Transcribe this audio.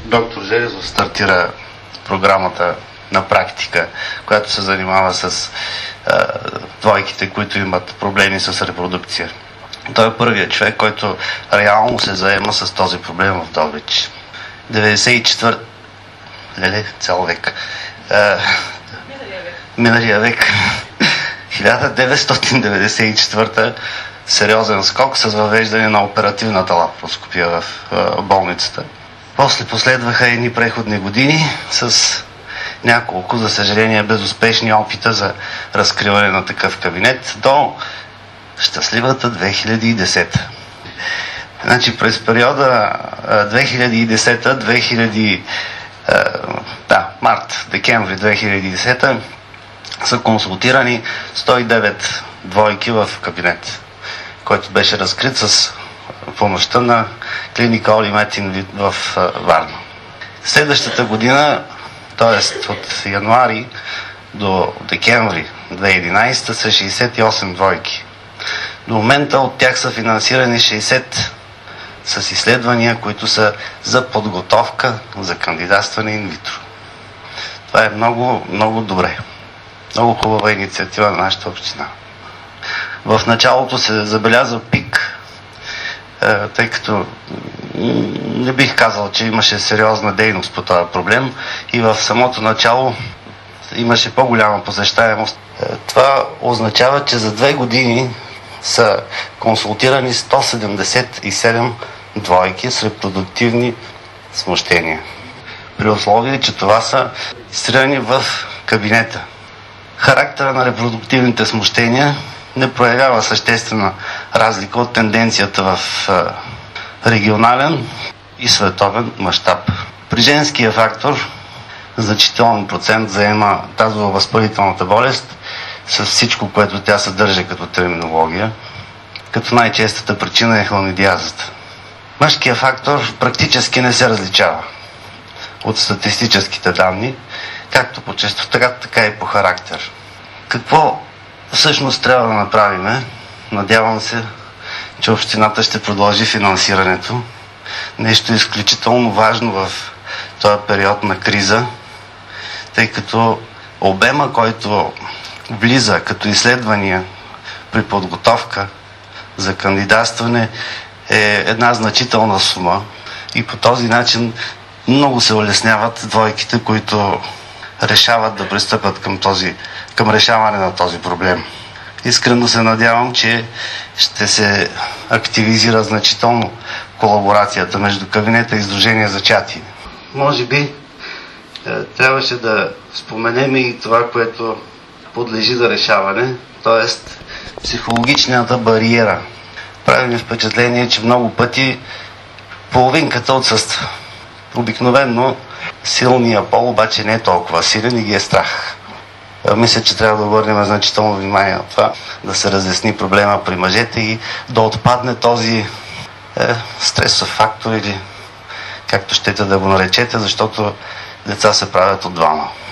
Доктор Железов стартира програмата на практика, която се занимава с двойките, които имат проблеми с репродукция. Той е първият човек, който реално се заема с този проблем в Добрич. 94... цял век. Миналия век. 1994 сериозен скок с въвеждане на оперативната лапароскопия в болницата. После последваха едни преходни години с няколко, за съжаление, безуспешни опита за разкриване на такъв кабинет до щастливата 2010. Значи през периода 2010-2010, март-декември 2010 са консултирани 109 двойки в кабинет, който беше разкрит с помощта на клиника Оли Метин в Варна. Следващата година, т.е. от януари до декември 2011 са 68 двойки. До момента от тях са финансирани 60 с изследвания, които са за подготовка за кандидатстване инвитро. Това е много, много добре. Много хубава инициатива на нашата община. В началото се забелязва пик, тъй като не бих казал, че имаше сериозна дейност по този проблем и в самото начало имаше по-голяма посещаемост. Това означава, че за 2 години са консултирани 177 двойки с репродуктивни смущения. При условие, че това са регистрирани в кабинета. Характера на репродуктивните смущения не проявява съществена разлика от тенденцията в регионален и световен мащаб. При женския фактор значителен процент заема тазово-възпалителната болест с всичко, което тя съдържа като терминология, като най-честата причина е хламидиазата. Мъжкият фактор практически не се различава от статистическите данни, както по честота, така и по характер. Какво всъщност трябва да направим? Надявам се, че общината ще продължи финансирането. Нещо изключително важно в този период на криза, тъй като обема, който влиза като изследвания при подготовка за кандидатстване е една значителна сума и по този начин много се улесняват двойките, които решават да пристъпят към решаване на този проблем. Искрено се надявам, че ще се активизира значително колаборацията между кабинета и Сдружение зачати. Може би трябваше да споменем и това, което подлежи за решаване, т.е. психологичната бариера. Прави ми впечатление, че много пъти половинката отсъства. Обикновено силният пол обаче не е толкова силен и ги е страх. Мисля, че трябва да обърнем значително внимание на това, да се разясни проблема при мъжете и да отпадне този стресов фактор или както щете да го наречете, защото деца се правят от двама.